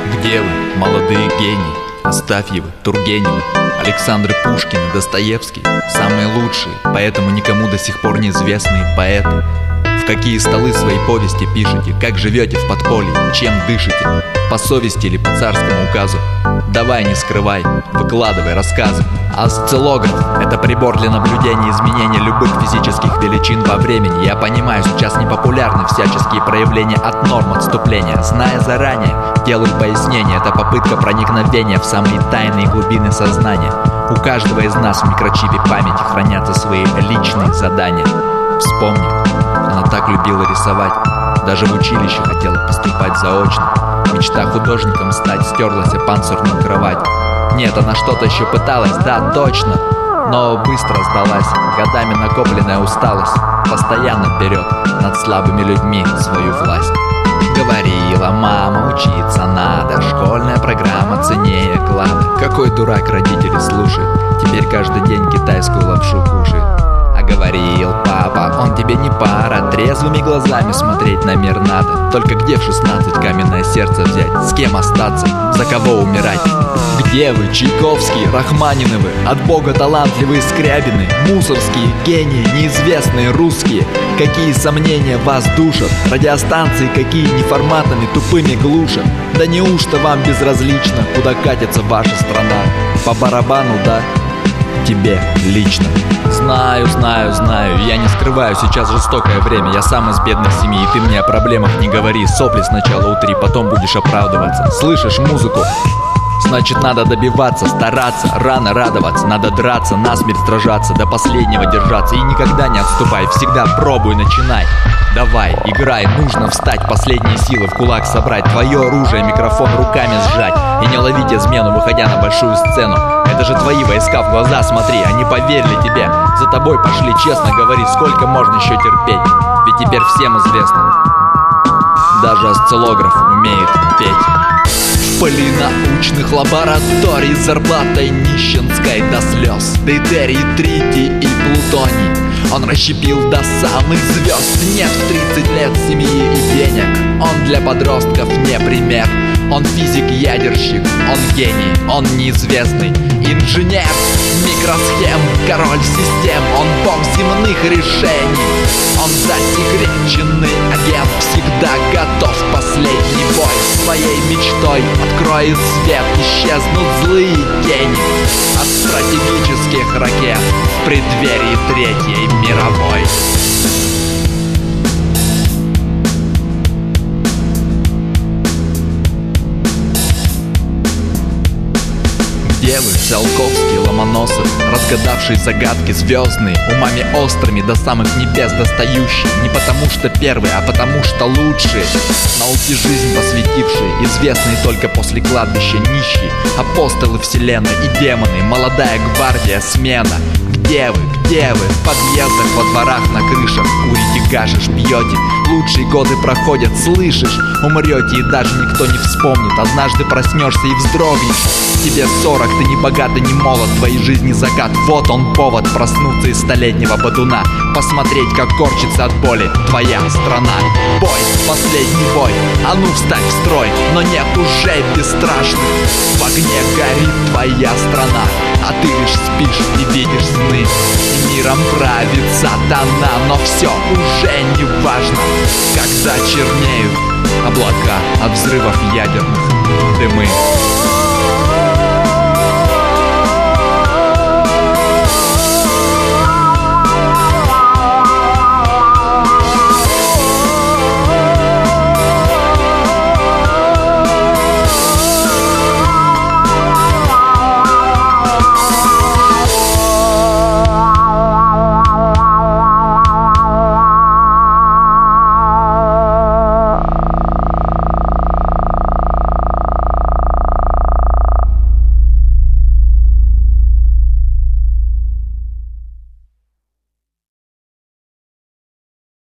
Где вы, молодые гении? Астафьевы, Тургеневы, Александры Пушкины, Достоевский, самые лучшие, поэтому никому до сих пор неизвестные поэты. В какие столы свои повести пишете, как живете в подполье, чем дышите, по совести или по царскому указу? Давай, не скрывай, выкладывай рассказы. Осциллограф — это прибор для наблюдения изменения любых физических величин во времени. Я понимаю, сейчас непопулярны всяческие проявления от норм отступления. Зная заранее, делаю пояснение. Это попытка проникновения в самые тайные глубины сознания. У каждого из нас в микрочипе памяти хранятся свои личные задания. Вспомни, она так любила рисовать. Даже в училище хотела поступать заочно. Мечта художником стать стерлась о панцирную кровать. Нет, она что-то еще пыталась, да, точно, но быстро сдалась. Годами накопленная усталость постоянно вперед над слабыми людьми свою власть. Говорила мама, учиться надо, школьная программа ценнее клада. Какой дурак родители слушает, теперь каждый день китайскую лапшу кушает. Говорил папа, он тебе не пара, трезвыми глазами смотреть на мир надо. Только где в 16 каменное сердце взять, с кем остаться, за кого умирать? Где вы, Чайковские, Рахманиновы, от бога талантливые Скрябины, мусорские гении, неизвестные русские? Какие сомнения вас душат, радиостанции какие неформатами тупыми глушат? Да неужто вам безразлично, куда катится ваша страна? По барабану, да? Тебе лично. Знаю, я не скрываю, сейчас жестокое время. Я сам из бедной семьи, и ты мне о проблемах не говори. Сопли сначала утри, потом будешь оправдываться. Слышишь музыку? Значит, надо добиваться, стараться, рано радоваться. Надо драться, насмерть сражаться, до последнего держаться. И никогда не отступай, всегда пробуй, начинай. Давай, играй, нужно встать, последние силы в кулак собрать. Твое оружие, микрофон руками сжать. И не ловить измену, выходя на большую сцену. Это же твои войска, в глаза смотри, они поверили тебе. За тобой пошли, честно говори, сколько можно еще терпеть? Ведь теперь всем известно, даже осциллограф умеет петь. В пыли научных лабораторий с зарплатой нищенской до слез. Дейтерий, тритий и плутоний он расщепил до самых звезд. Нет в 30 лет семьи и денег, он для подростков не пример. Он физик-ядерщик, он гений, он неизвестный инженер микросхем, король систем, он бог земных решений. Он засекреченный агент, всегда готов в последний бой. Своей мечтой откроет свет, исчезнут злые тени от стратегических ракет в преддверии Третьей мировой. Где вы, Циолковский, Ломоносов, разгадавшие загадки звездные, умами острыми до самых небес достающие? Не потому что первые, а потому что лучшие, науке жизнь посвятившие, известные только после кладбища нищие, апостолы вселенной и демоны, молодая гвардия, смена. Где вы, в подъездах, во дворах, на крышах, курите, гашиш, пьете? Лучшие годы проходят, слышишь? Умрете, и даже никто не вспомнит. Однажды проснешься и вздрогнешь. Тебе 40, ты не богат и не молод, твоей жизни закат. Вот он повод проснуться из столетнего бодуна, посмотреть, как корчится от боли твоя страна. Бой, последний бой, а ну встань в строй. Но нет уже бесстрашных, в огне горит твоя страна, а ты лишь спишь и видишь сны. И миром правит сатана, но все уже не важно, когда чернеют облака от взрывов ядерных дымы.